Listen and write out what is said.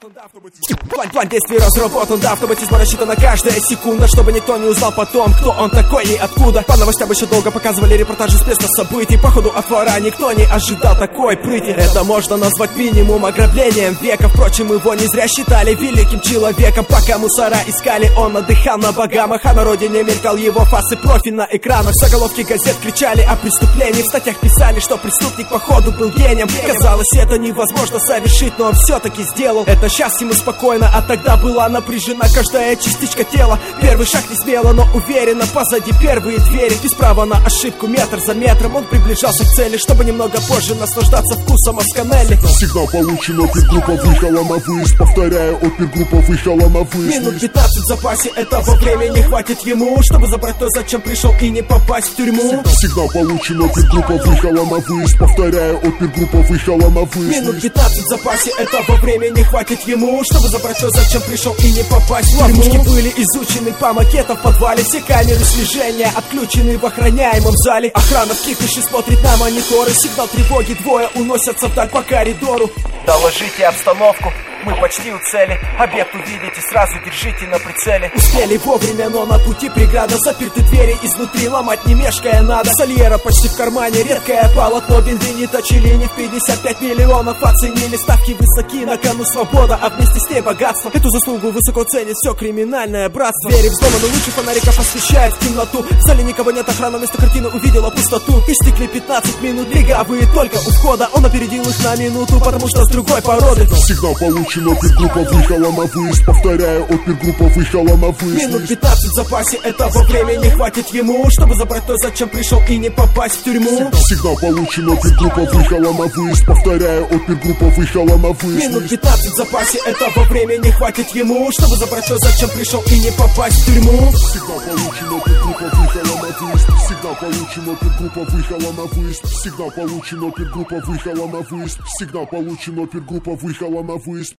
План действий разработан, да, автоматизм рассчитана каждая секунда, чтобы никто не узнал потом, кто он такой и откуда. По новостям еще долго показывали репортажи с места событий. Походу от вора никто не ожидал такой прыти. Это можно назвать минимум ограблением века. Впрочем, его не зря считали великим человеком. Пока мусора искали, он отдыхал на Багамах, а на родине мелькал его фас и профиль на экранах. Заголовки газет кричали о преступлении, в статьях писали, что преступник походу был гением. Казалось, это невозможно совершить, но он все-таки сделал. Это сейчас ему спокойно, а тогда была напряжена каждая частичка тела. Первый шаг не смело, но уверенно, позади первые двери. Без права на ошибку, метр за метром он приближался к цели, чтобы немного позже наслаждаться вкусом Асканелли. Сигнал получен, опергруппа выехала на выезд. Повторяю, опергруппа выехала на выезд. Минут 15 в запасе, этого времени хватит ему, чтобы забрать то, зачем пришел, и не попасть в тюрьму. Сигнал получен, опергруппа выехала на выезд. Повторяю, опергруппа выехала на выезд. Минут 15 в запасе, этого времени хватит ему, чтобы забрать то, зачем пришел, и не попасть в тюрьму. Ловушки были изучены по макетам в подвале. Все камеры слежения отключены в охраняемом зале. Охрана в кипище смотрит на мониторы. Сигнал тревоги, двое уносятся вдаль по коридору. Доложите обстановку, мы почти у цели. Объект увидите, сразу держите на прицеле. Успели вовремя, но на пути преграда. Заперты двери изнутри, ломать не мешкая надо. Сольера почти в кармане, редкое полотно. Бенвенита Челлини в 55 миллионов оценили. Ставки высоки, на кону свобода, а вместе с ней богатство. Эту заслугу высоко ценит все криминальное братство. Двери взломаны, лучи фонариков освещают в темноту. В зале никого нет, охрана вместо картины увидела пустоту. Истекли 15 минут, беговые только у входа. Он опередил их на минуту, потому что с другой породы. Сигнал получен, опергруппа выехала на выезд. Повторяю, опергруппа выехала на выезд. Минут 15 в запасе, этого времени хватит ему, чтобы забрать то, зачем пришел, и не попасть в тюрьму. Сигнал получен, опергруппа выехала на выезд. Повторяю, опергруппа выехала на выезд. Минут 15 в запасе, этого времени хватит ему, чтобы забрать то, зачем пришел, и не попасть в тюрьму. Сигнал получен, опергруппа выехала на выезд. Сигнал получен, опергруппа выехала на выезд. Сигнал получен, опергруппа выехала на выезд. Сигнал получен, опергруппа выехала на выезд.